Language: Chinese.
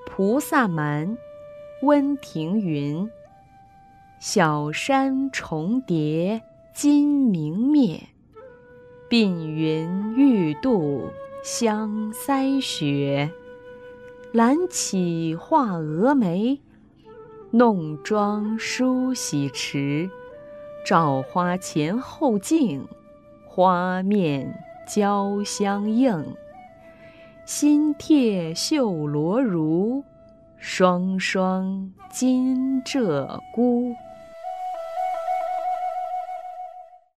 菩萨蛮，温庭筠。小山重叠今明灭，鬓云欲度香腮雪。懒起画蛾眉，弄妆梳洗迟。照花前后镜，花面交相映。新帖绣罗襦，双双金鹧鸪。